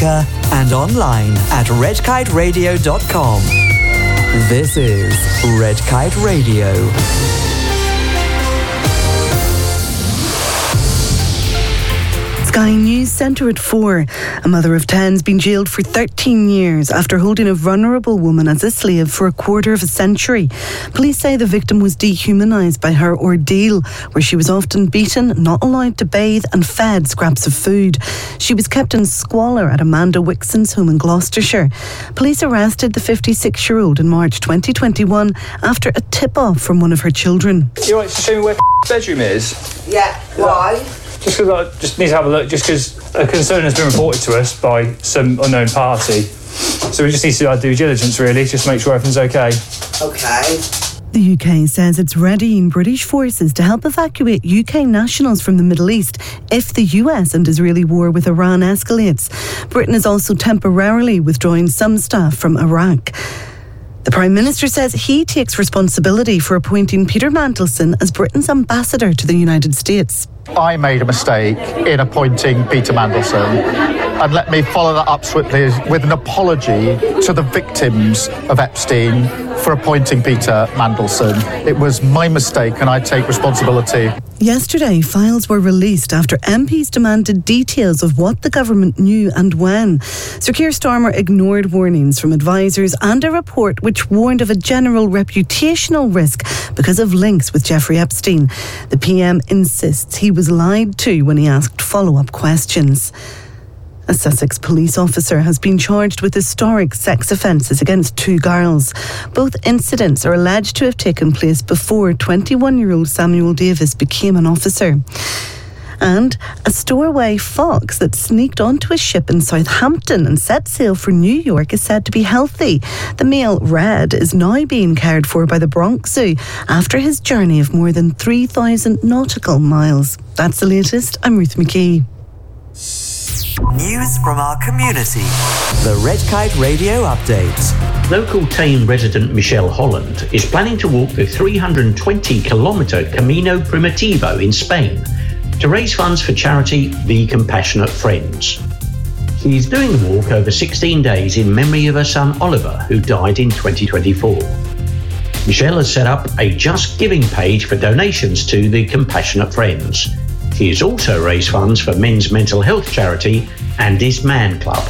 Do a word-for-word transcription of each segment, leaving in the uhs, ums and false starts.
speaker and online at red kite radio dot com. This is Red Kite Radio. Sky News Centre at four. A mother of ten has been jailed for thirteen years after holding a vulnerable woman as a slave for a quarter of a century. Police say the victim was dehumanised by her ordeal, where she was often beaten, not allowed to bathe and fed scraps of food. She was kept in squalor at Amanda Wixon's home in Gloucestershire. Police arrested the fifty-six-year-old in March twenty twenty-one after a tip-off from one of her children. You want to show me where bedroom is? Yeah, why? Just because I just need to have a look, just because a concern has been reported to us by some unknown party. So we just need to do our due diligence, really, just to make sure everything's okay. Okay. The U K says it's readying British forces to help evacuate U K nationals from the Middle East if the U S and Israeli war with Iran escalates. Britain is also temporarily withdrawing some staff from Iraq. The Prime Minister says he takes responsibility for appointing Peter Mandelson as Britain's ambassador to the United States. I made a mistake in appointing Peter Mandelson, and let me follow that up swiftly with an apology to the victims of Epstein for appointing Peter Mandelson. It was my mistake and I take responsibility. Yesterday, files were released after M Ps demanded details of what the government knew and when. Sir Keir Starmer ignored warnings from advisers and a report which warned of a general reputational risk because of links with Jeffrey Epstein. The P M insists he was lied to when he asked follow-up questions. A Sussex police officer has been charged with historic sex offences against two girls. Both incidents are alleged to have taken place before twenty-one-year-old Samuel Davis became an officer. And a stowaway fox that sneaked onto a ship in Southampton and set sail for New York is said to be healthy. The male Red is now being cared for by the Bronx Zoo after his journey of more than three thousand nautical miles. That's the latest. I'm Ruth McKee. News from our community. The Red Kite Radio Update. Local Tame resident Michelle Holland is planning to walk the three hundred twenty kilometre Camino Primitivo in Spain to raise funds for charity The Compassionate Friends. She is doing the walk over sixteen days in memory of her son Oliver, who died in twenty twenty-four. Michelle has set up a Just Giving page for donations to The Compassionate Friends. He has also raised funds for men's mental health charity Andy's Man Club.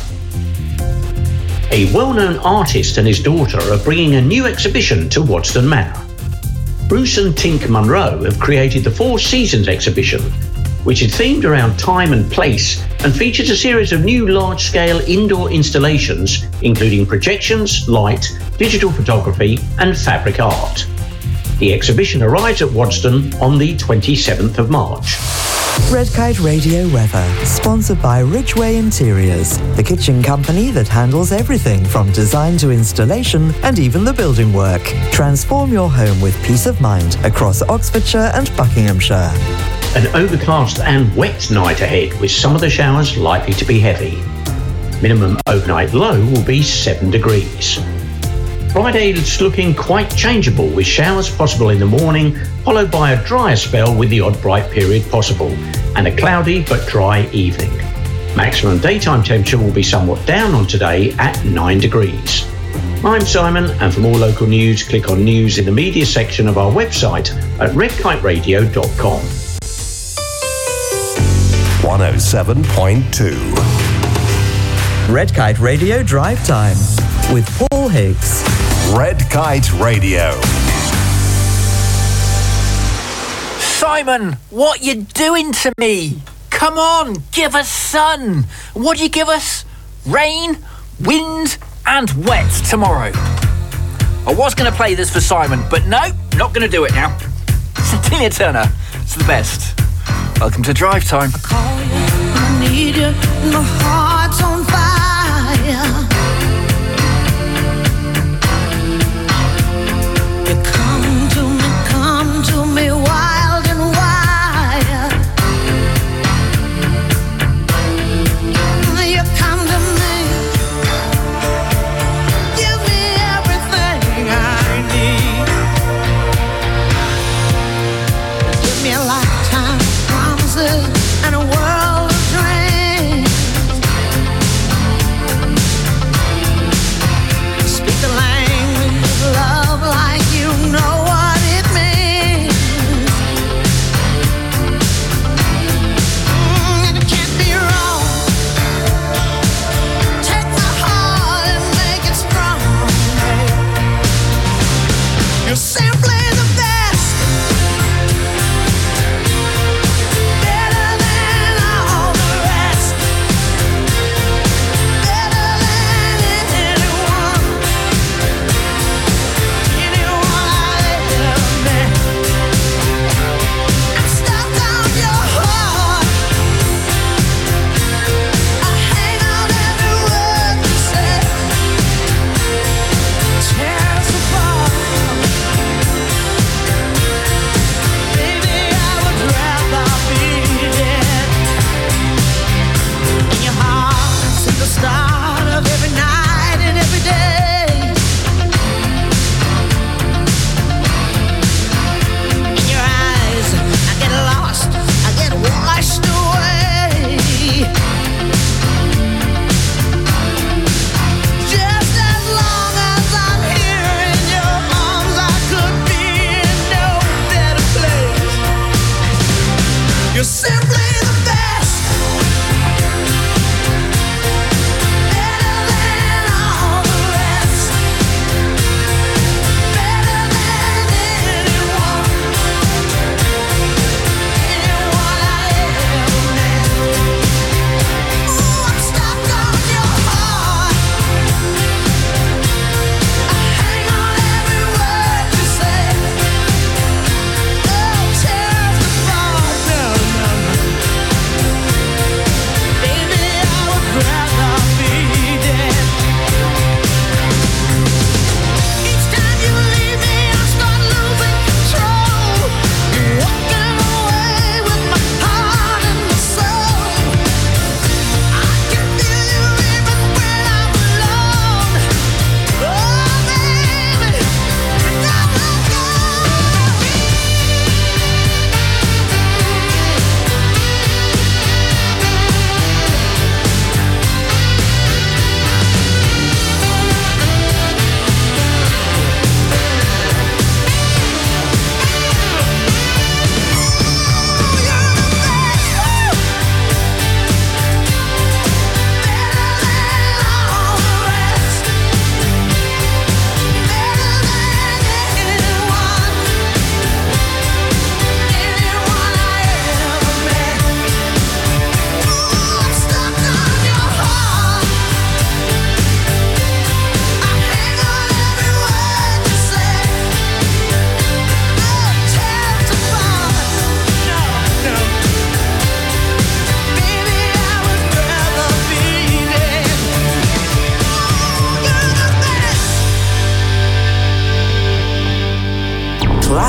A well-known artist and his daughter are bringing a new exhibition to Wadston Manor. Bruce and Tink Munro have created the Four Seasons exhibition, which is themed around time and place and features a series of new large-scale indoor installations, including projections, light, digital photography and fabric art. The exhibition arrives at Wadston on the twenty-seventh of March. Red Kite Radio weather, sponsored by Ridgeway Interiors, the kitchen company that handles everything from design to installation and even the building work. Transform your home with peace of mind across Oxfordshire and Buckinghamshire. An overcast and wet night ahead, with some of the showers likely to be heavy. Minimum overnight low will be seven degrees. Friday is looking quite changeable, with showers possible in the morning, followed by a drier spell with the odd bright period possible, and a cloudy but dry evening. Maximum daytime temperature will be somewhat down on today at nine degrees. I'm Simon, and for more local news, click on News in the Media section of our website at red kite radio dot com. one oh seven point two. Red Kite Radio Drive Time with Paul Higgs. Red Kite Radio. Simon, what you doing to me? Come on, give us sun. What do you give us? Rain, wind and wet tomorrow. I was going to play this for Simon, but no, not going to do it now. It's Tina Turner. It's the best. Welcome to Drive Time. I call you, I need you, my heart's on fire. You come to me, come to me wild and wild. You come to me, give me everything I need. Give me a lifetime promises and a world of dreams.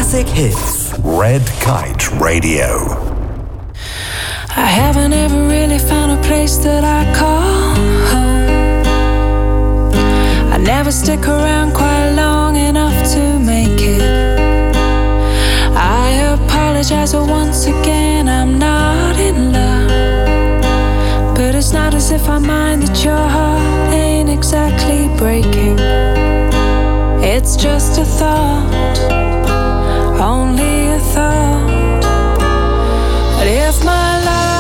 classic hits. Red Kite Radio. I haven't ever really found a place that I call home. I never stick around quite long enough to make it. I apologize, but once again I'm not in love. But it's not as if I mind that your heart ain't exactly breaking. It's just a thought, only a thought. But if my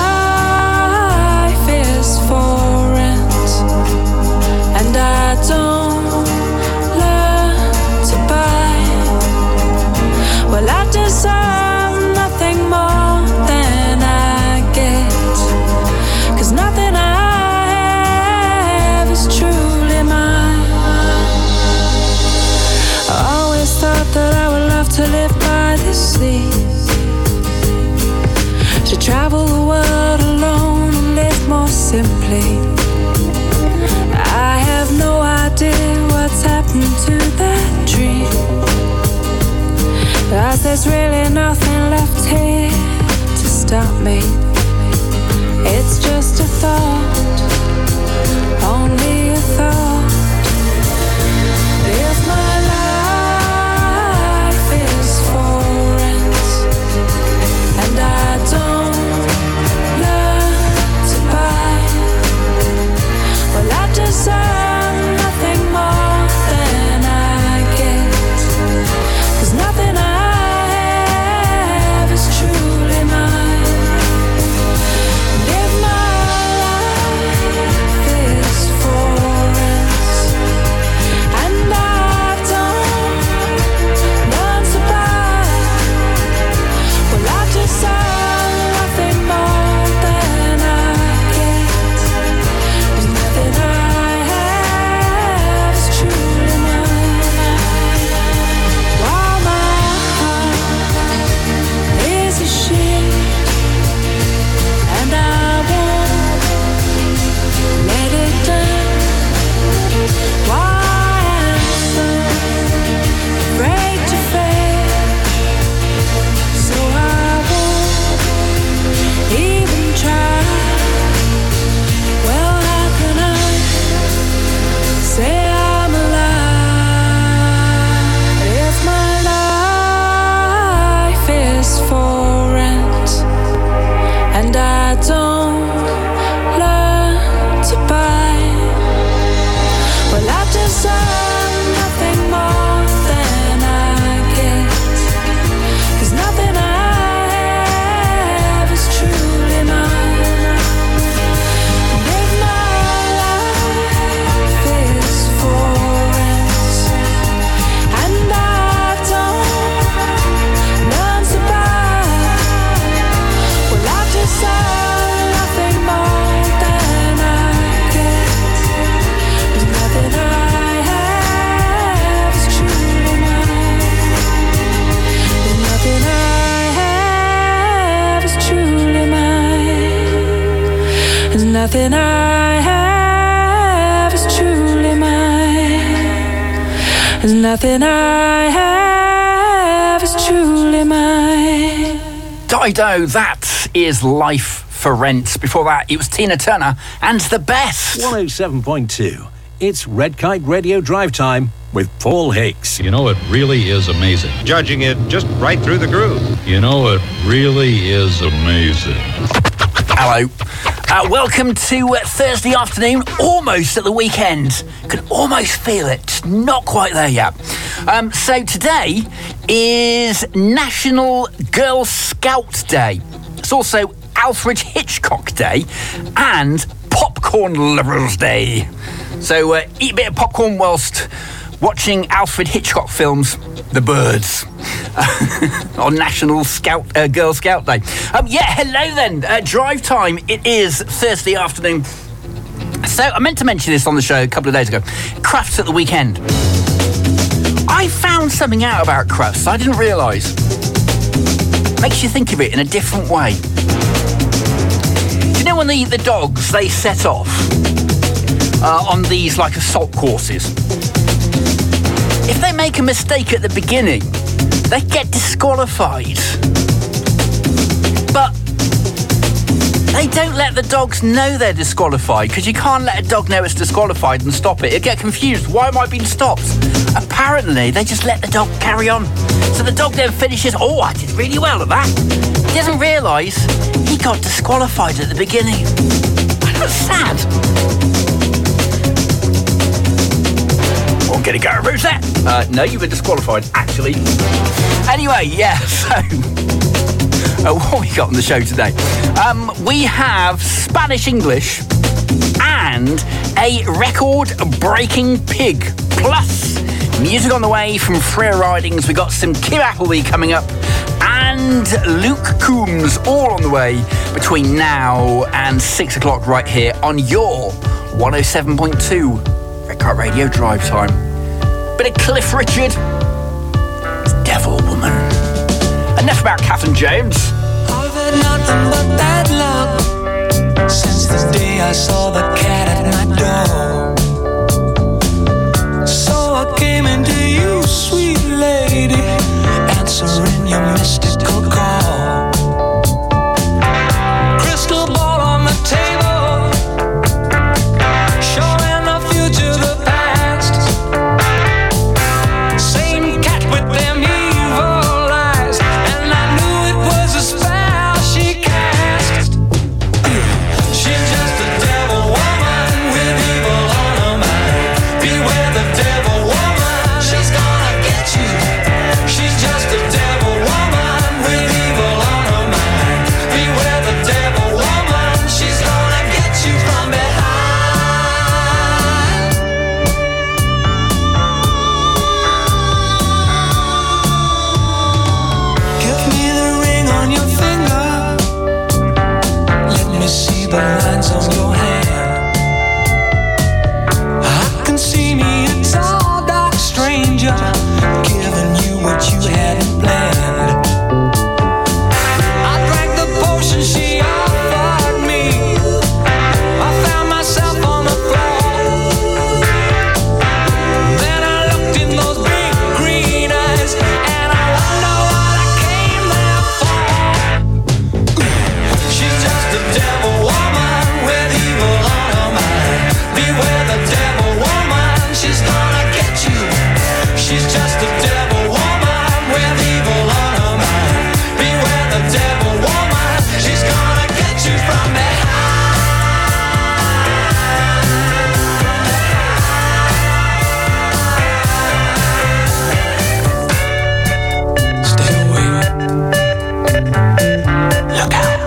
life is for rent and I don't learn to buy, well, I deserve nothing more than I get. 'Cause nothing I have is truly mine. I always thought that I would love to live by the sea, to travel the world alone and live more simply. I have no idea what's happened to that dream, 'cause there's really nothing left here to stop me. It's just a thought, only a thought. If my life is for rent and I don't learn to buy, well, I deserve nothing more than I get. 'Cause nothing I have is truly mine. And if my life is for rent and I don't learn to buy, well, I deserve nothing more than I get. 'Cause nothing I have is truly mine. While my heart is a ship and I won't let it down, why I'm so afraid to fail, so I won't even try. Well, how can I say I'm alive if my life is for rent and I don't learn to buy? Well, I deserve nothing more than I get. 'Cause nothing I have is truly mine. And if my life is for rent and I don't learn to buy, well, I deserve nothing more than I get. 'Cause nothing I have is truly mine. 'Cause nothing I have is truly mine. 'Cause nothing I have is truly mine. 'Cause nothing I have is truly mine. Dido, that is Life for Rent. Before that, it was Tina Turner and The Best. one oh seven point two. It's Red Kite Radio Drive Time with Paul Hicks. You know, it really is amazing. Judging it just right through the groove. You know, it really is amazing. Hello. Uh, welcome to uh, Thursday afternoon, almost at the weekend. Can almost feel it, just not quite there yet. Um, so today is National Girl Scout Day. It's also Alfred Hitchcock Day and Popcorn Lovers Day. So uh, eat a bit of popcorn whilst watching Alfred Hitchcock films, The Birds, on National Scout uh, Girl Scout Day. Um, yeah, hello then. Uh, drive time. It is Thursday afternoon. So I meant to mention this on the show a couple of days ago. Crufts at the weekend. I found something out about crufts I didn't realise. Makes you think of it in a different way. Do you know when the, the dogs, they set off uh, on these like assault courses? If they make a mistake at the beginning, they get disqualified. But they don't let the dogs know they're disqualified, because you can't let a dog know it's disqualified and stop it. It'll get confused. Why am I being stopped? Apparently, they just let the dog carry on. So the dog then finishes, oh, I did really well at that. He doesn't realise he got disqualified at the beginning. That's sad. I'm going to go root there. Uh, no, you've been disqualified, actually. Anyway, yeah, so... Uh, what we got on the show today? Um, we have Spanish English and a record-breaking pig. Plus, music on the way from Freer Ridings. We got some Kim Appleby coming up and Luke Coombs all on the way between now and six o'clock right here on your one oh seven point two Red Kite Radio Drive Time. Bit of Cliff Richard. It's Devil Woman. Enough about Catherine Jones. I've had nothing but bad luck since the day I saw the cat at my door. So I came into you, sweet lady, answering your mystical call. Crystal ball on the table, showing the future, the past. Same cat with them evil eyes, and I knew it was a spell she cast. She's just a devil woman with evil on her mind. Beware the devil woman, she's gonna get you. She's just a devil woman with evil on her mind. Beware the devil woman, she's gonna get you from behind. Give me the ring on your finger. Let me see the lines on your hand. I can see me a tall, dark stranger giving you what you hadn't planned. I drank the potion she offered me. I found myself on the floor. Then I looked in those big green eyes, and I wonder what I came there for. She's just a devil woman with evil on her mind. Beware the devil woman, she's gonna get you. She's just a devil woman with evil on her mind. Beware the devil woman, she's gonna get you from behind. Stay away. Look out.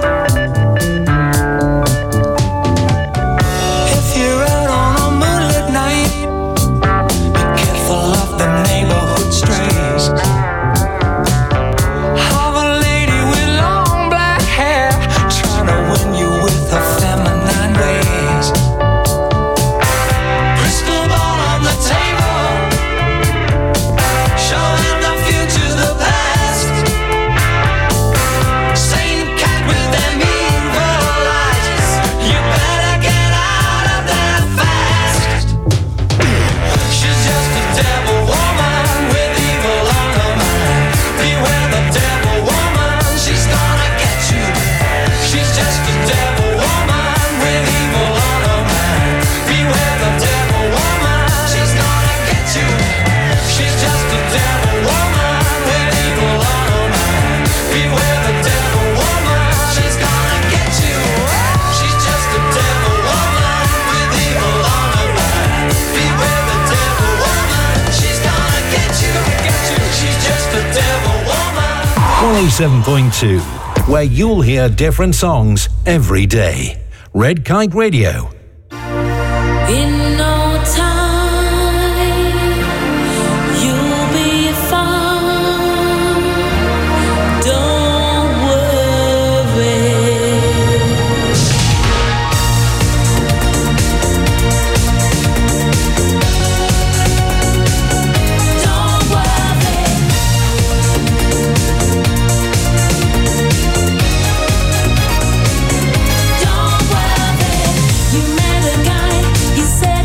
If you're out on a moonlit night, be careful of the neighborhood strays. Have a lady with long black hair trying to win you with her feminine ways. Crystal ball on the table, showing the future, the past. Same cat with them evil eyes. You better get out of there fast. She's just a devil woman with evil on her mind. Beware the devil woman, she's gonna get you. She's just a devil woman with evil on her mind. Beware the devil woman, she's gonna get you. She's just a devil woman with evil on her mind. Beware the devil woman, she's gonna get you. She's just a devil woman with evil on her mind. Beware the devil woman, she's gonna get you. Get you. She's just a devil woman. one oh seven point two, where you'll hear different songs every day. Red Kite Radio. In no time, you'll be fine. Don't worry. Don't worry. Don't worry. You met a guy, you said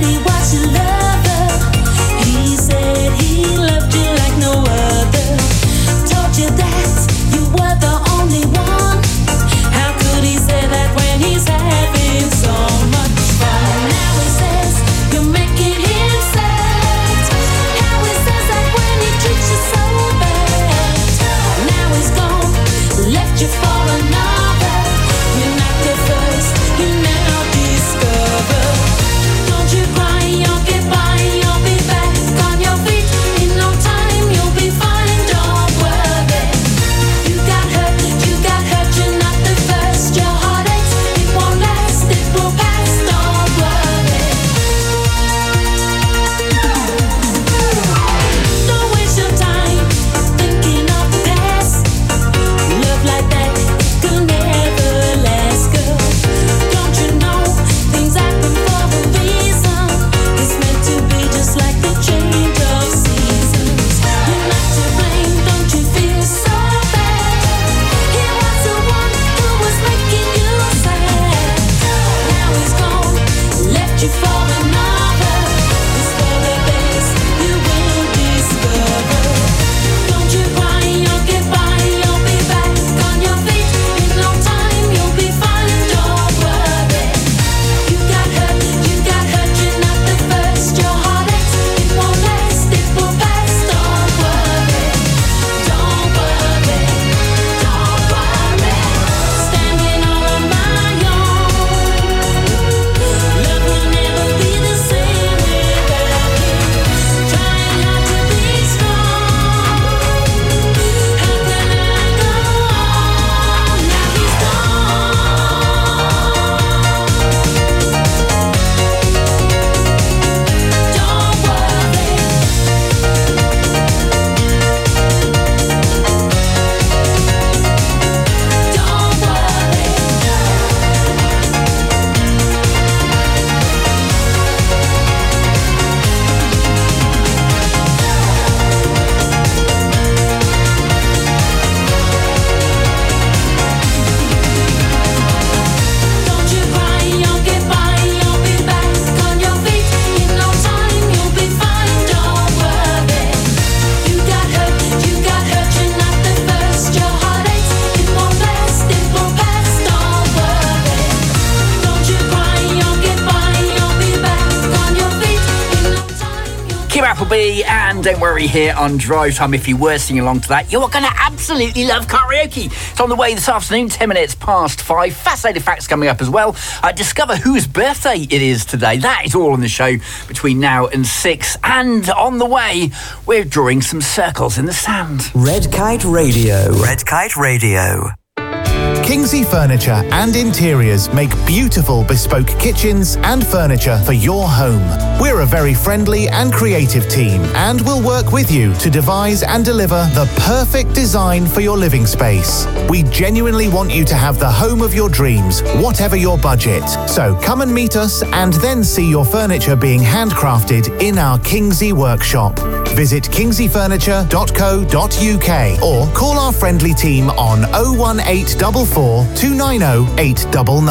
Appleby, and don't worry, here on Drive Time, if you were singing along to that, you are going to absolutely love karaoke. It's on the way this afternoon, ten minutes past five. Fascinating facts coming up as well. Uh, discover whose birthday it is today. That is all on the show between now and six. And on the way, we're drawing some circles in the sand. Red Kite Radio. Red Kite Radio. Kingsley Furniture and Interiors make beautiful bespoke kitchens and furniture for your home. We're a very friendly and creative team and will work with you to devise and deliver the perfect design for your living space. We genuinely want you to have the home of your dreams, whatever your budget. So come and meet us and then see your furniture being handcrafted in our Kingsley workshop. Visit kingsley furniture dot co dot uk or call our friendly team on oh one eight four four, two nine oh, eight nine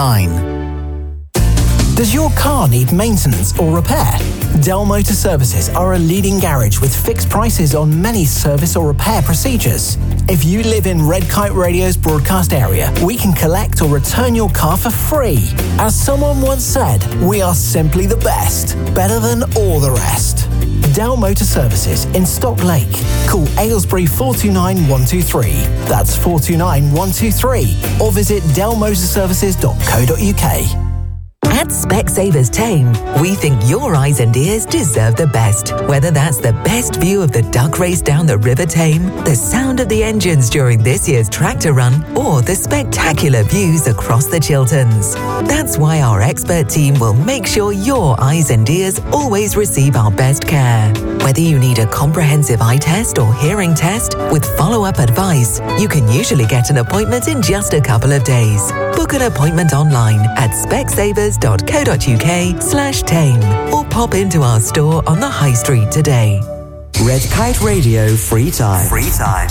nine. Does your car need maintenance or repair? Dell Motor Services are a leading garage with fixed prices on many service or repair procedures. If you live in Red Kite Radio's broadcast area, we can collect or return your car for free. As someone once said, we are simply the best, better than all the rest. Dell Motor Services in Stock Lake. Call Aylesbury four two nine, one two three. That's four two nine, one two three. Or visit dell motor services dot co dot uk. At Specsavers Tame, we think your eyes and ears deserve the best. Whether that's the best view of the duck race down the River Tame, the sound of the engines during this year's tractor run, or the spectacular views across the Chilterns. That's why our expert team will make sure your eyes and ears always receive our best care. Whether you need a comprehensive eye test or hearing test with follow-up advice, you can usually get an appointment in just a couple of days. Book an appointment online at specsavers dot co dot uk slash tame or pop into our store on the High Street today. Red Kite Radio Free Time. Free Time.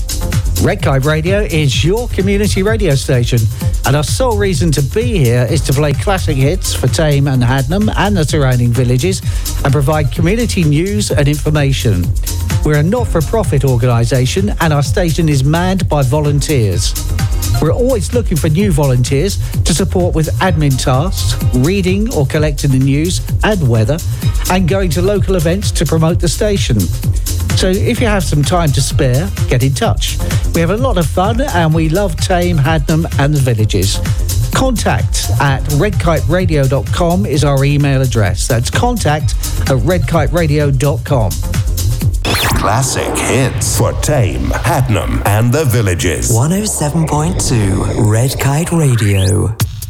Red Kite Radio is your community radio station, and our sole reason to be here is to play classic hits for Tame and Hadnam and the surrounding villages and provide community news and information. We're a not-for-profit organisation and our station is manned by volunteers. We're always looking for new volunteers to support with admin tasks, reading or collecting the news and weather, and going to local events to promote the station. So if you have some time to spare, get in touch. We have a lot of fun and we love Tame, Hadnam and the villages. Contact at red kite radio dot com is our email address. That's contact at red kite radio dot com. Classic hits for Tame, Hadnam and the villages. one oh seven point two Red Kite Radio.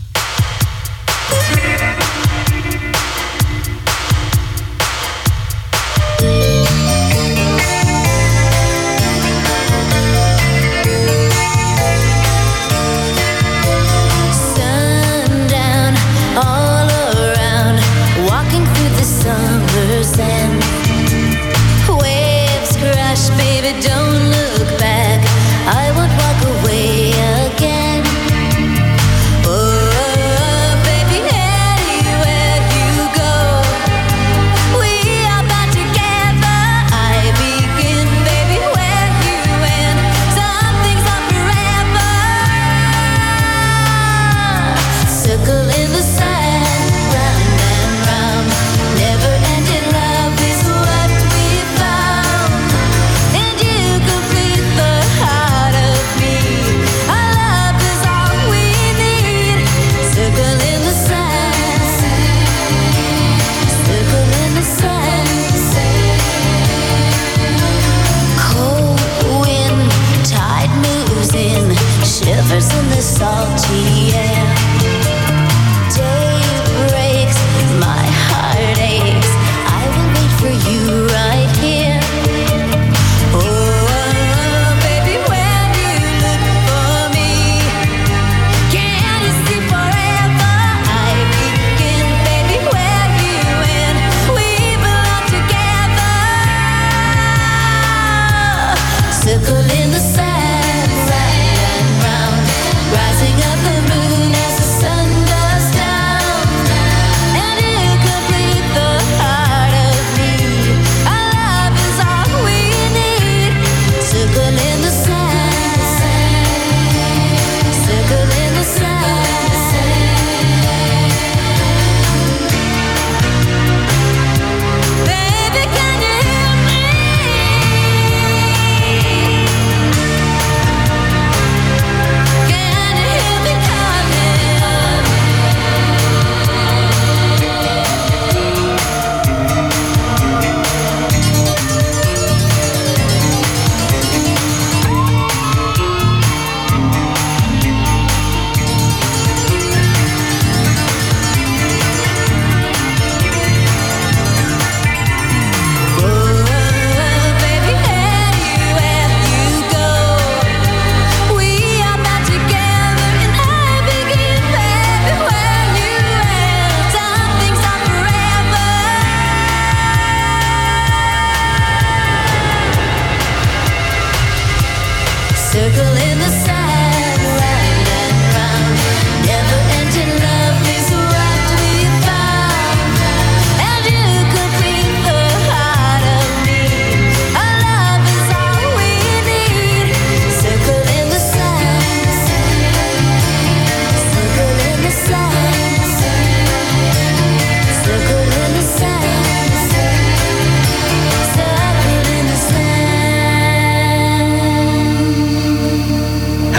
Sundown all around, walking through the summer sand. Waves crash, baby, don't look back. I won't walk away again. Oh, baby, anywhere you go, we are bound together. I begin, baby, where you end. Some things are forever. Circle in the sand, round and round. Never ending love is what we found. And you complete the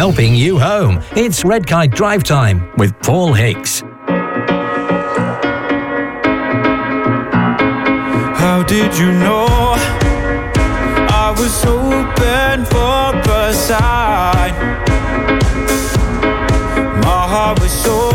helping you home. It's Red Kite Drive Time with Paul Hicks. How did you know I was hoping for a sign? My heart was so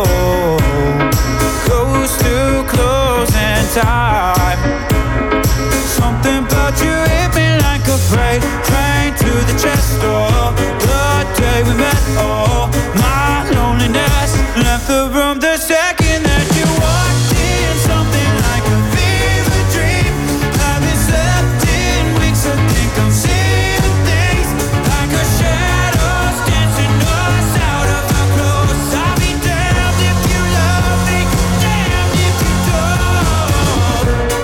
close to closing time. Something about you hit me like a freight train to the chest door. The day we met, oh, my loneliness left the room the second that you walked in. Something like a fever dream. Haven't slept in weeks, I think I'm seeing things like a shadows dancing us out of our clothes. I'll be damned if you love me, damned if you don't.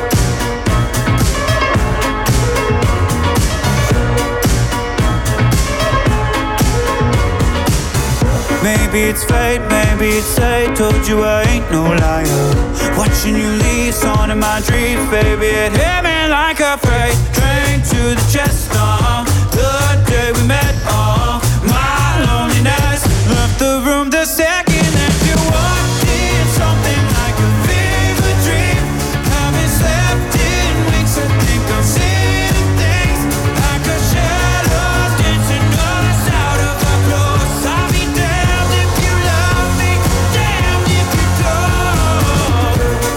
Maybe it's fate, maybe it's fate. Told you I ain't no liar. Watching you leave, on in my dreams, baby. It hit me like a freight train to the chest. Uh, the day we met, uh, my loneliness left the room the second that you walked in. Something like a fever dream. Haven't slept in weeks, I think I'm seeing things like a shadow dancing us out of our clothes. I'll be damned if you love me, damned if you don't.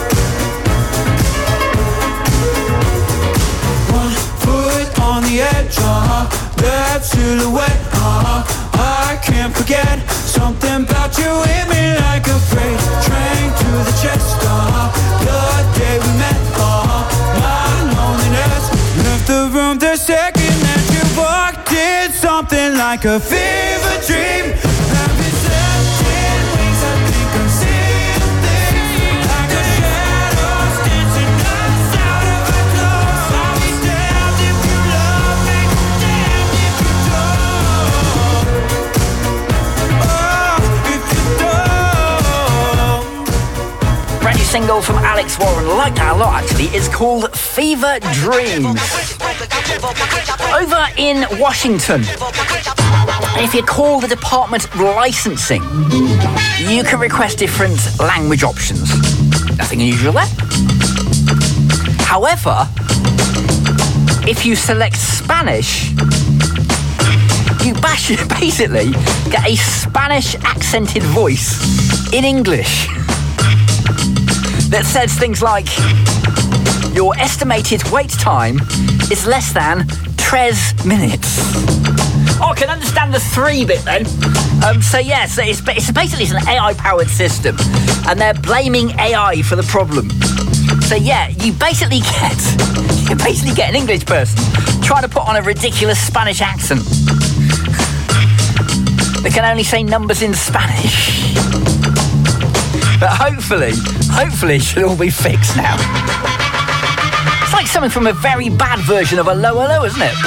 One foot on the edge, uh-huh, that silhouette, uh-huh, I can't forget. Something about you hit me like a freight train to the chest, uh-huh, the day we met, uh-huh, my loneliness left the room the second that you walked in. Something like a fever dream. Haven't slept in weeks, I think I'm seeing things like a shadows dancing us out of our clothes. I'll be damned if you love me, damned if you don't. Oh, if you don't. Brand new single from Alex Warren. Like that a lot, actually. It's called Fever Dreams. Over in Washington, if you call the Department of Licensing, you can request different language options. Nothing unusual there. However, if you select Spanish, you bash- basically get a Spanish accented voice in English that says things like, your estimated wait time is less than tres minutes. Oh, I can understand the three bit then. Um, so yes, it's, it's basically it's an A I-powered system, and they're blaming A I for the problem. So yeah, you basically get you basically get an English person trying to put on a ridiculous Spanish accent. They can only say numbers in Spanish. But hopefully, hopefully it should all be fixed now. It's like something from a very bad version of a Hello Hello, isn't it?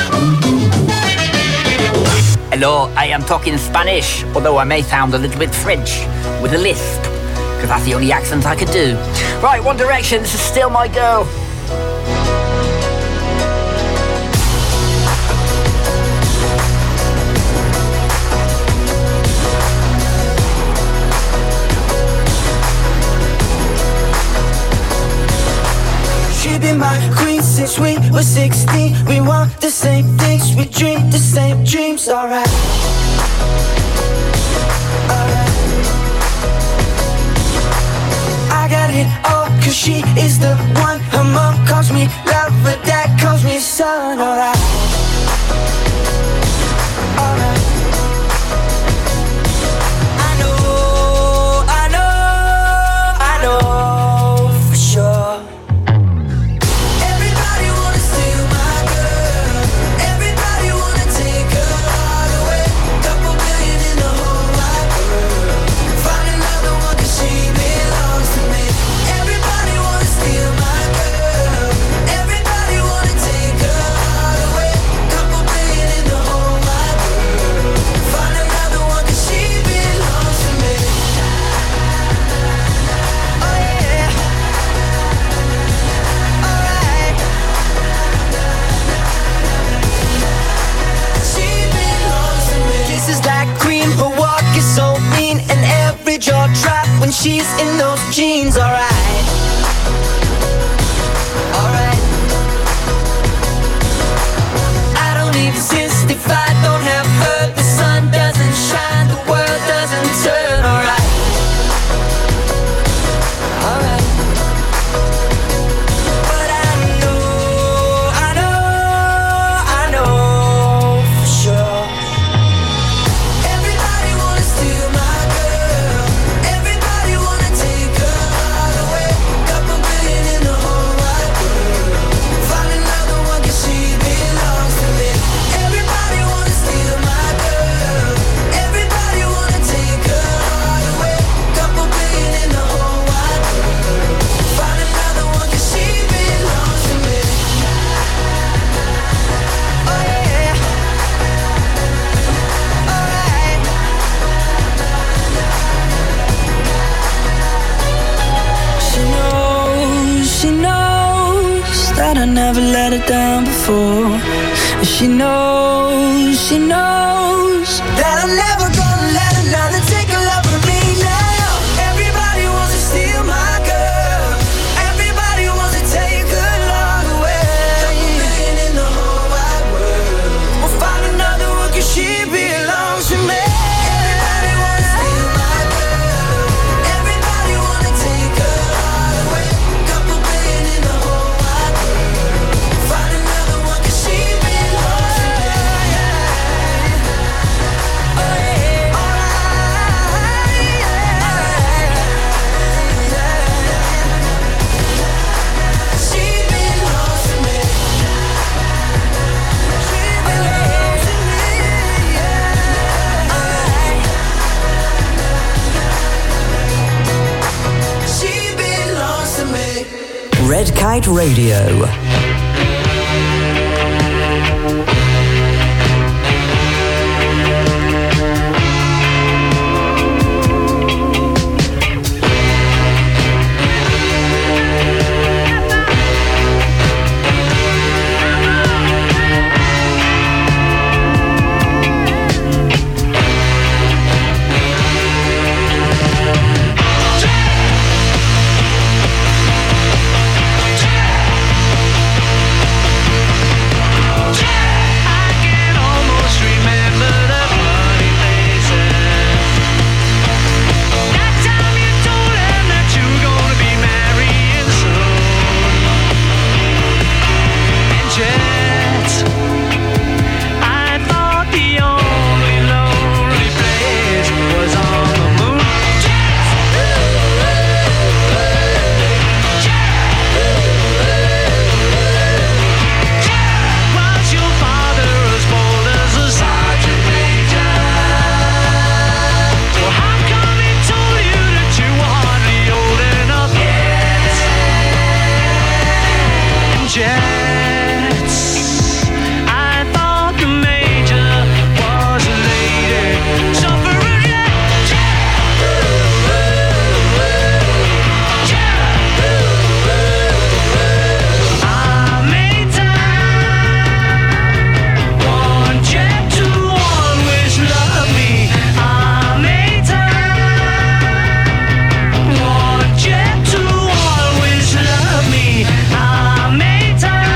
Hello, I am talking Spanish, although I may sound a little bit French with a lisp, because that's the only accent I could do. Right, One Direction, this is Still My Girl. She be my queen since we were sixteen. We want the same things, we dream the same dreams. Alright, alright. I got it all, cause she is the one. Her mom calls me love, but dad calls me son. Alright, alright. I know, I know, I know for sure. Find another one, cause she belongs to me. Everybody wanna steal my girl. she's in those jeans, alright. Alright. I don't need to exist if I don't have her. The sun doesn't shine, the world doesn't turn, alright. Alright. But I know, I know, I know for sure. Everybody wanna steal my girl. Everybody wanna take her all away. Couple billion in the whole wide world. Find another one 'cause she belongs to me. Everybody wanna steal my girl. Everybody wanna take her all away. Couple billion in the whole wide world. Find another one 'cause she belongs to me. Oh yeah. Alright. She knows, she knows that I never let her down before. She knows, she knows that I'm never gonna let another take a love from me now. Everybody wants to steal my girl. Everybody wants to take her love away. Couple billion in the whole wide world. We'll find another one 'cause she belongs to me. Everybody wants to steal my girl. Everybody wanna take her all away. Couple billion in the whole wide world. Find another one 'cause she belongs to me. Oh yeah. Alright. She belongs to me. She belongs to me. Alright. She belongs to me. Red Kite Radio. Want you to always love me. I made time.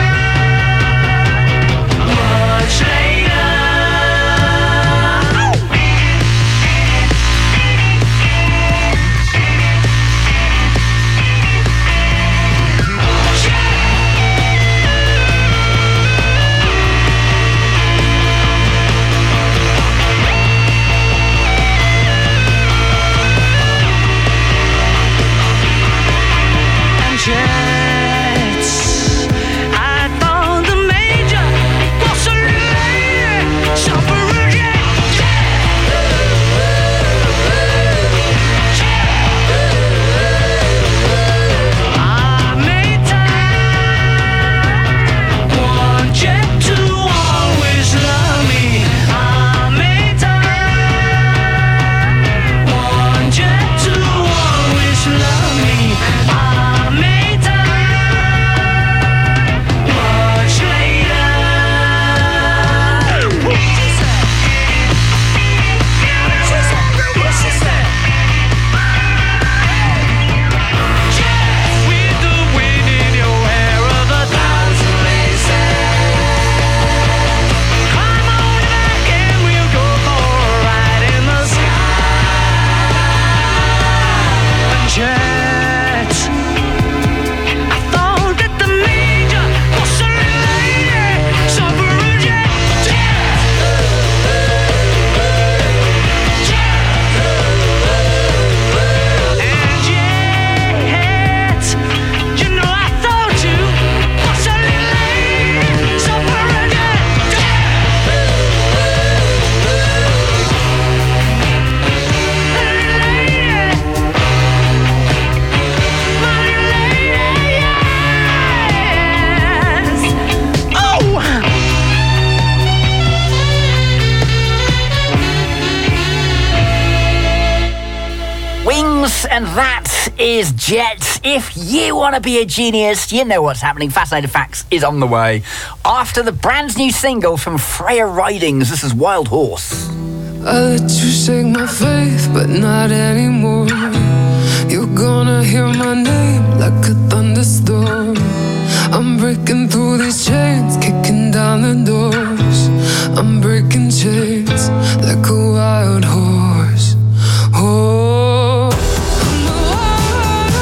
and that is Jet. If you want to be a genius, you know what's happening. Fascinating Facts is on the way. After the brand new single from Freya Ridings, this is Wild Horse. I let you shake my faith, but not anymore. You're gonna hear my name like a thunderstorm. I'm breaking through these chains, kicking down the doors. I'm breaking chains like a wild horse. Oh, I'm a wild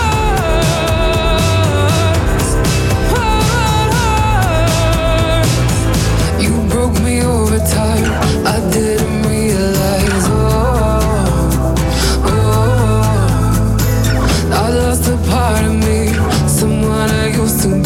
horse, wild horse. You broke me over time, I didn't realize. Oh, oh, I lost a part of me, someone I used to be.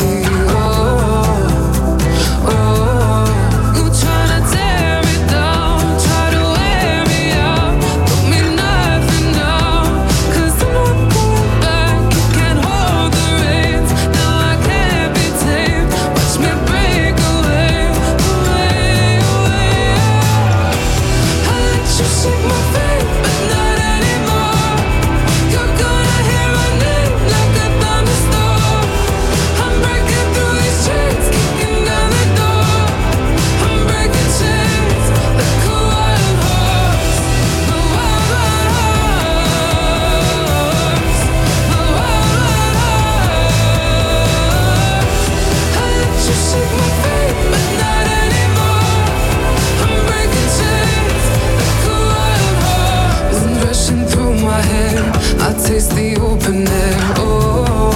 I taste the open air. Oh,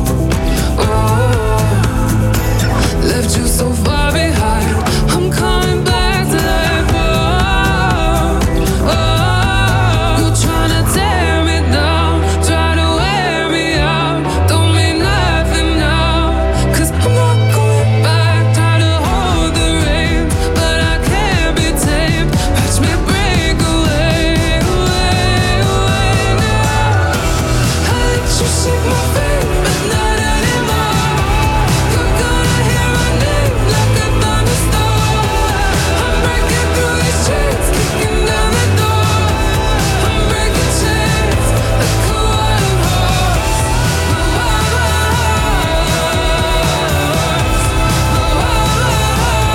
oh, left you so far behind. I'm coming back to life. Oh, oh, you're trying to tear me down, try to wear me out. Don't mean nothing now, 'cause I'm not going back. Try to hold the reins, but I can't be tamed. Watch me break away, away, away now. You shake my faith, but not anymore. You're gonna hear my name like a thunderstorm. I'm breaking through these chains, kicking down the door. I'm breaking chains like a wild horse, a wild horse, a wild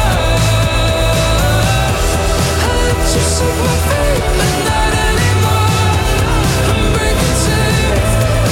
horse. I let you shake my faith, but not anymore. I'm breaking chains.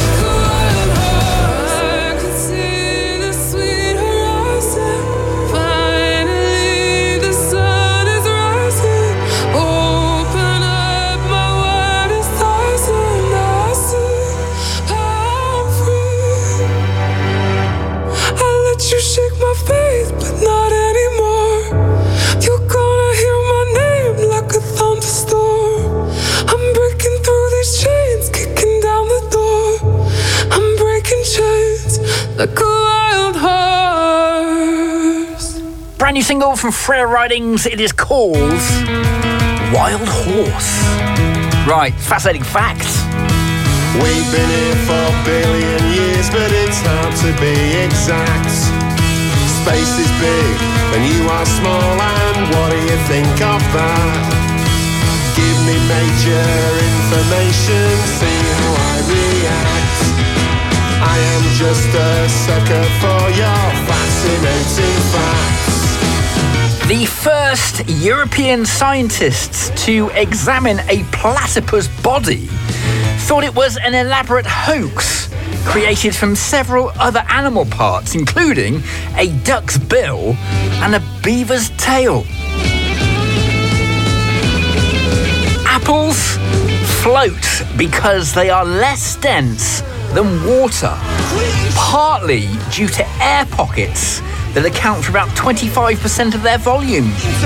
I could see the sweet horizon. Finally, the sun is rising. Open up, my world is thousand. I see I'm free. I let you shake my faith, but not anymore. You're gonna hear my name like a thunderstorm. I'm breaking through these chains, kicking down the door. I'm breaking chains like a wild horse. Brand new single from Freya Ridings. It is called Wild Horse. Right, Fascinating Facts. We've been here for a billion years, but it's hard to be exact. Space is big and you are small, and what do you think of that? Give me major information, see how I react. I am just a sucker for your fascinating facts. The first European scientists to examine a platypus body thought it was an elaborate hoax created from several other animal parts, including a duck's bill and a beaver's tail. Apples float because they are less dense than water, partly due to air pockets that account for about twenty-five percent of their volume.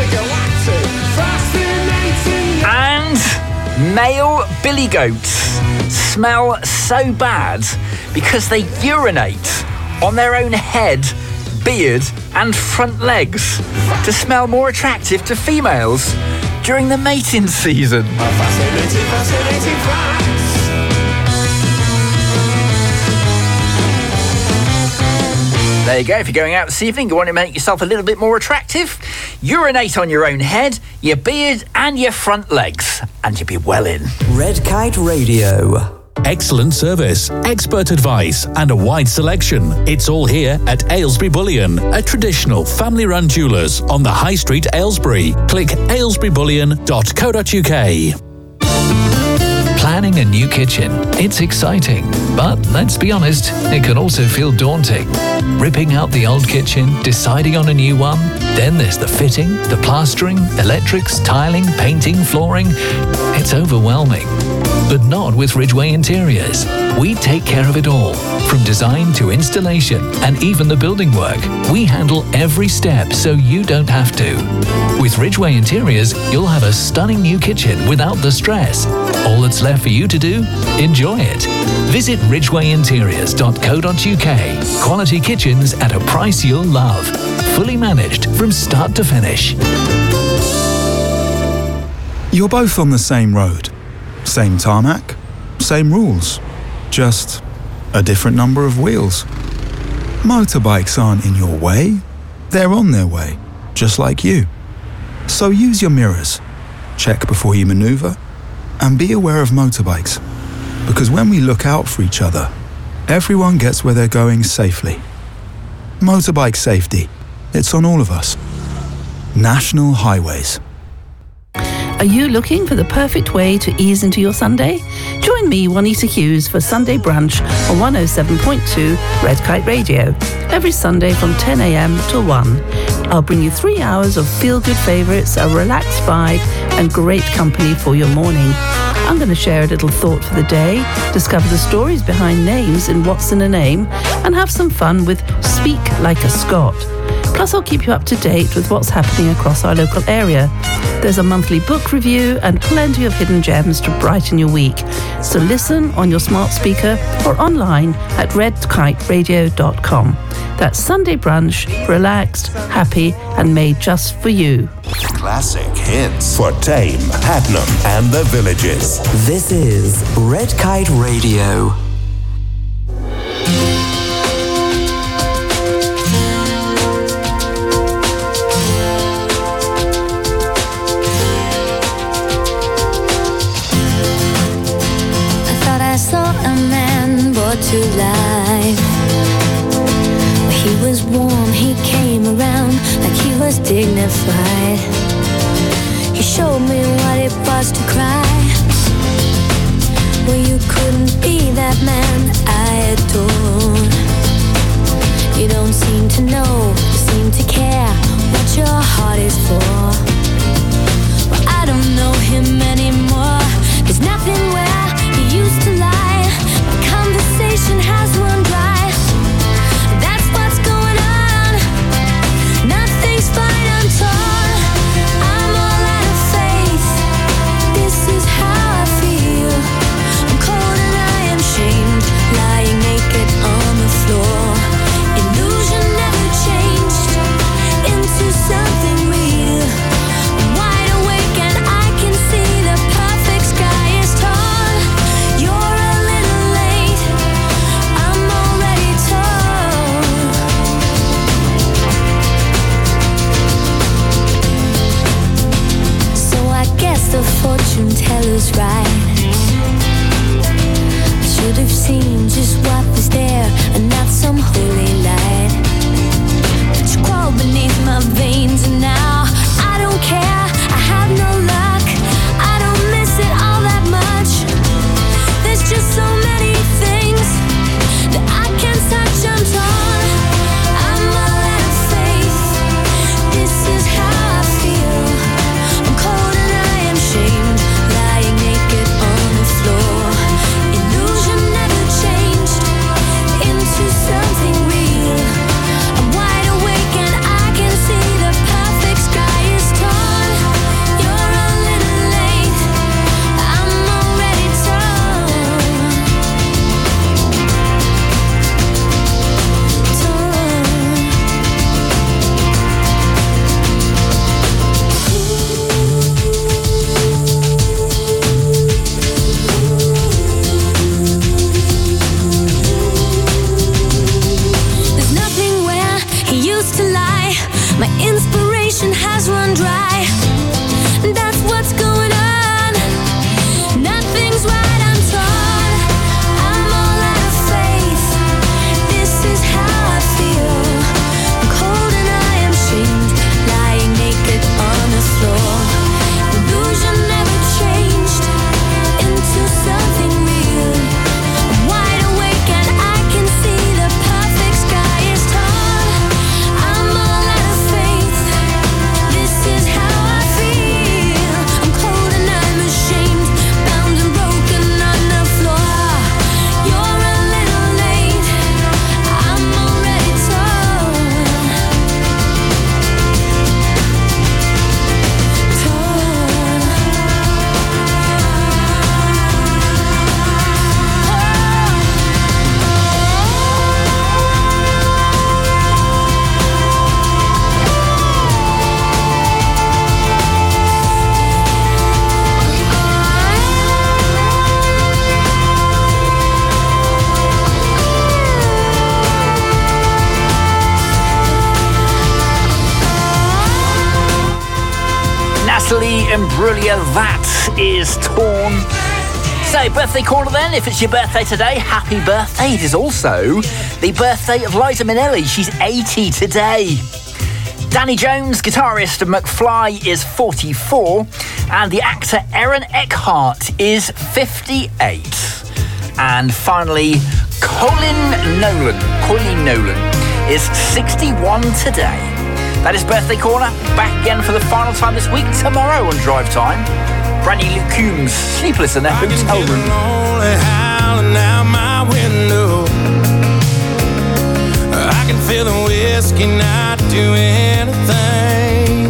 And male billy goats smell so bad because they urinate on their own head, beard and front legs to smell more attractive to females during the mating season. Fascinating, fascinating facts. There you go. If you're going out this evening, you want to make yourself a little bit more attractive, urinate on your own head, your beard and your front legs, and you'll be well in. Red Kite Radio. Excellent service, expert advice, and a wide selection. It's all here at Aylesbury Bullion, a traditional family-run jewellers on the High Street, Aylesbury. Click aylesbury bullion dot co dot uk. Planning a new kitchen. It's exciting, but let's be honest, it can also feel daunting. Ripping out the old kitchen, deciding on a new one, then there's the fitting, the plastering, electrics, tiling, painting, flooring. It's overwhelming. But not with Ridgeway Interiors. We take care of it all, from design to installation and even the building work. We handle every step so you don't have to. With Ridgeway Interiors, you'll have a stunning new kitchen without the stress. All that's left for you to do? Enjoy it. Visit ridgeway interiors dot co dot uk. Quality kitchens at a price you'll love. Fully managed from start to finish. You're both on the same road. Same tarmac, same rules, just a different number of wheels. Motorbikes aren't in your way, they're on their way, just like you. So use your mirrors, check before you maneuver, and be aware of motorbikes. Because when we look out for each other, everyone gets where they're going safely. Motorbike safety, it's on all of us. National Highways. Are you looking for the perfect way to ease into your Sunday? Join me, Juanita Hughes, for Sunday Brunch on one oh seven point two Red Kite Radio. Every Sunday from ten a.m. till one. I'll bring you three hours of feel-good favourites, a relaxed vibe, and great company for your morning. I'm going to share a little thought for the day, discover the stories behind names in What's in a Name, and have some fun with Speak Like a Scot. Plus, I'll keep you up to date with what's happening across our local area. There's a monthly book review and plenty of hidden gems to brighten your week. So listen on your smart speaker or online at red kite radio dot com. That's Sunday Brunch, relaxed, happy, and made just for you. Classic hits for Tame, Hadnam, and the Villages. This is Red Kite Radio. To life, he was warm, he came around like he was dignified. He showed me what it was to cry. Well, you couldn't be that man I adore. You don't seem to know, seem to care what your heart is for. Well, I don't know him anymore. There's nothing where he used to lie. Conversation has run dry. That's what's going on. Nothing's fine, I'm torn. I'm all out of faith. This is how I feel. I'm cold and I am shamed, lying naked on the floor. Illusion never changed into something real. I'm wide awake and I can see the perfect sky is torn. You're a little late. I'm already told. So I guess the fortune teller's right. I should have seen just what was there and not some holy light. But you crawled beneath my veins and now I don't care. I have no luck. I don't miss it all that much. There's just so many things that I can't touch. I'm torn. I'm all out of faith. This is how I feel. I'm cold and I am shamed, lying naked on the floor. Illusion never changed into something real. I'm wide awake and I can see the perfect sky is torn. You're a little late. I'm already torn. There's nothing where he used to lie. My inspiration has run dry. That's what's going on. Nothing's right, I'm torn. Natalie Imbruglia, that is Torn. So, birthday caller then, if it's your birthday today, happy birthday. It is also the birthday of Liza Minnelli. She's eighty today. Danny Jones, guitarist of McFly, is forty-four. And the actor Aaron Eckhart is fifty-eight. And finally, Colin Nolan, Colin Nolan is sixty-one today. That is Birthday Corner. Back again for the final time this week, tomorrow on Drive Time. Brand new Luke Combs, Sleepless in their hotel room. Lonely howling out my window. I can feel the whiskey not do anything.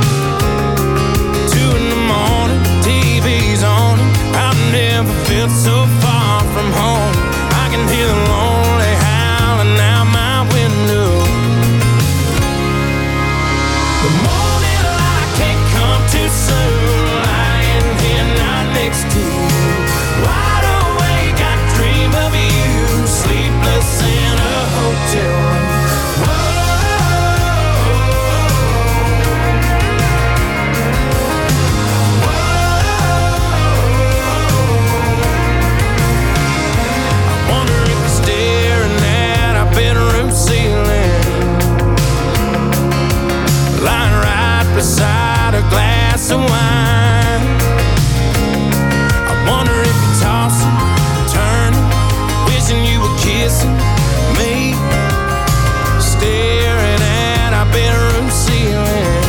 Two in the morning, T V's on. I've never felt so far from home. I can hear the lonely howling out my window. The morning light can't come too soon. Lying here not next to you. Wide awake, I dream of you. Sleepless in a hotel room. I wonder if you're staring at our bedroom ceiling, lying right beside a glass of wine. I wonder if you're tossing, turning, wishing you were kissing me, staring at our bedroom ceiling.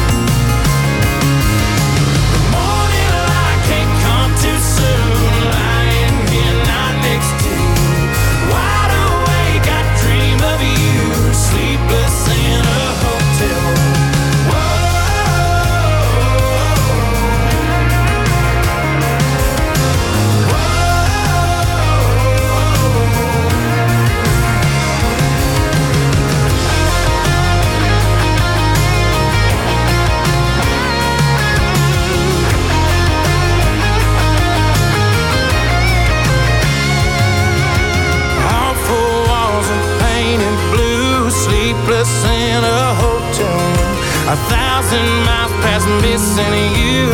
The morning light can't come too soon. Lying here not next to you. Wide awake, I dream of you. Sleepless in a hotel room. All four walls are painted blue. Sleepless in a hotel room. A thousand miles past missing you.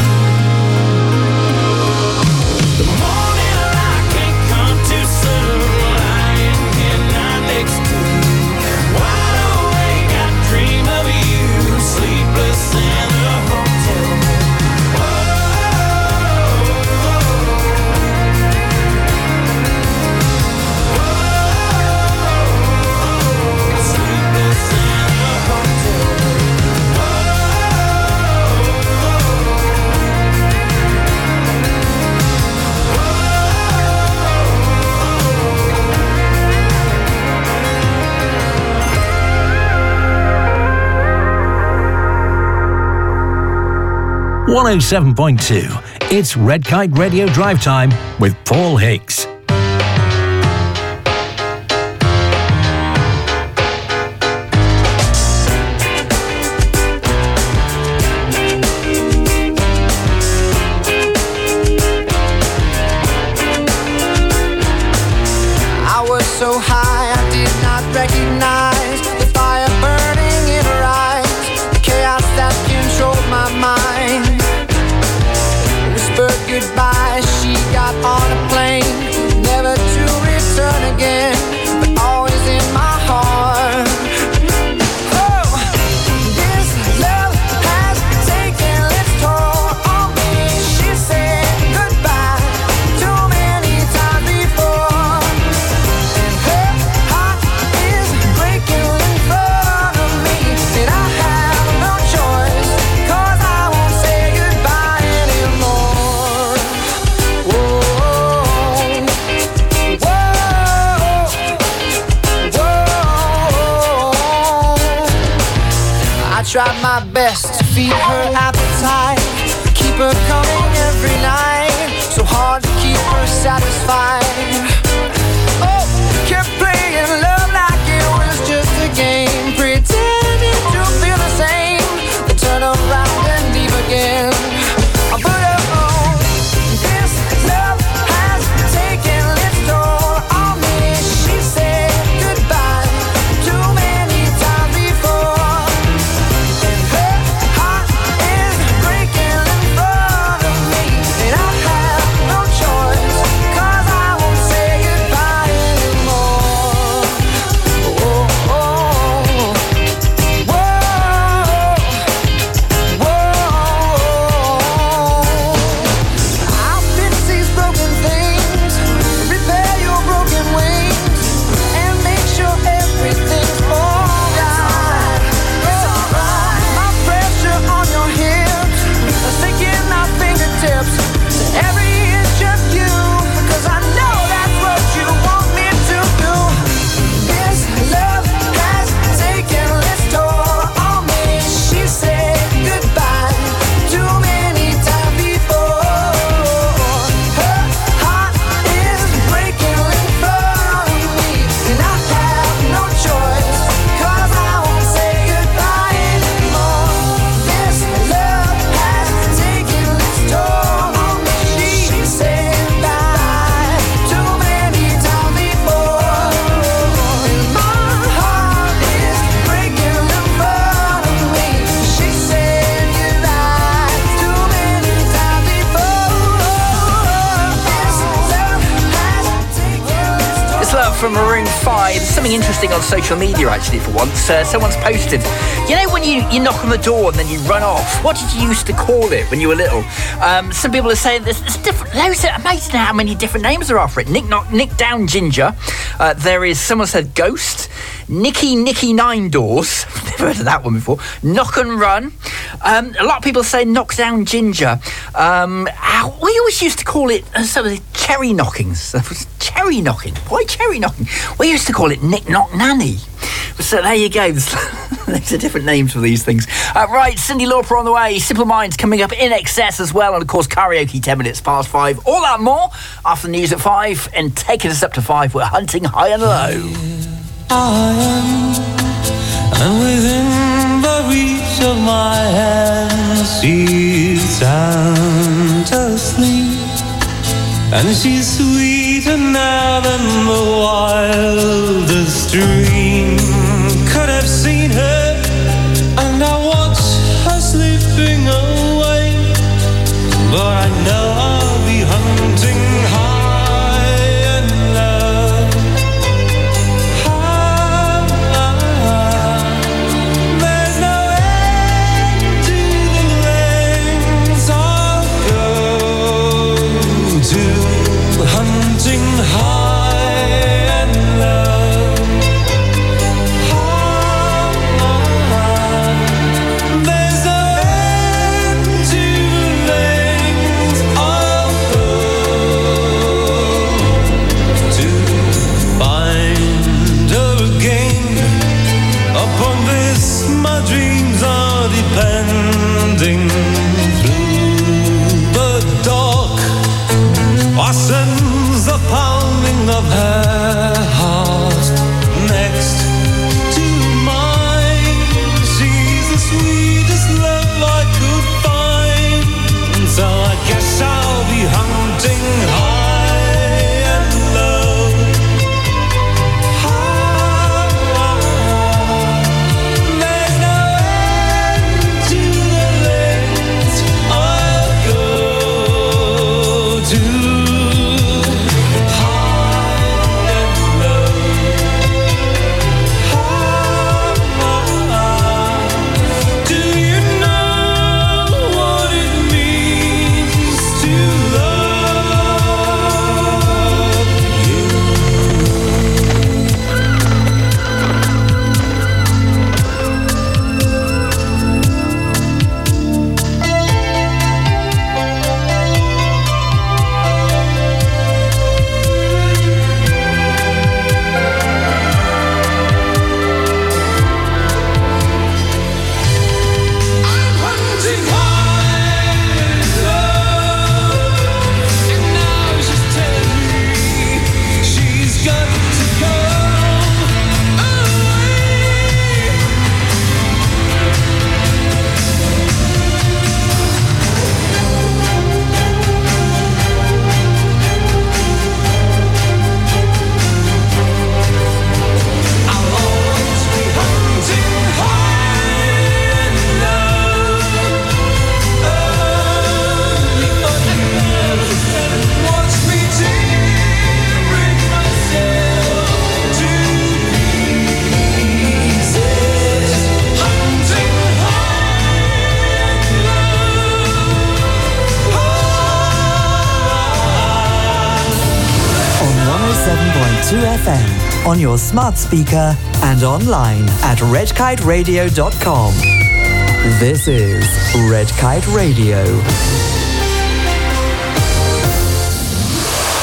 The morning light can't come too soon. Lying here not next to you. Wide awake, I dream of you. Sleepless in a hotel room. Sleepless in a hotel room. one oh seven point two. It's Red Kite Radio Drive Time with Paul Hicks. I was so high I did not recognize the fire burning in her eyes, the chaos that controlled my mind. Whispered goodbye, she got on a plane, never to return again, but always in my heart. Oh, this love has taken its toll on me. She said goodbye too many times before. Her heart is breaking in front of me, and I have no choice, 'cause I won't say goodbye anymore. Whoa, whoa, whoa. I tried my best to feed her appetite, keep her coming every night, so hard to keep her satisfied. Oh, kept playing love like it was just a game, pretending to feel the same, then turn around and leave again. But oh, this love has taken its toll on me. She said goodbye too many times before, and her heart is breaking. from Maroon five. Something interesting on social media, actually, for once. Uh, someone's posted, you know when you, you knock on the door and then you run off? What did you used to call it when you were little? Um, some people are saying there's, there's different, loads of, amazing how many different names there are for it. Nick, knock, Nick Down Ginger. Uh, there is, someone said Ghost. Nicky Nicky Nine Doors. Never heard of that one before. Knock and Run. Um, a lot of people say Knock Down Ginger. Um, ow, we always used to call it uh, sort of cherry knockings. Cherry knocking. Why cherry knocking? We used to call it Nick Knock Nanny. So there you go. There's, there's a different names for these things. Uh, right, Cyndi Lauper on the way. Simple Minds coming up in excess as well. And of course, karaoke ten minutes past five. All that and more after the news at five. And taking us up to five, we're hunting high and low. I am, and within the reach of my hand, she's sound asleep, and she's sweeter now than the wildest dream could have seen her, and I watch her slipping away, but I know I'll be hunting high and low. Hunting high and low. There's no end to the lengths I'll go to find her again. Upon this my dreams are depending. Through the dark I sense the pounding of her heart next to mine. She's the sweetest love I could find, so I guess I'll be hunting high and low. There's no end to the lengths I'll go to. two F M, on your smart speaker and online at red kite radio dot com. This is Red Kite Radio.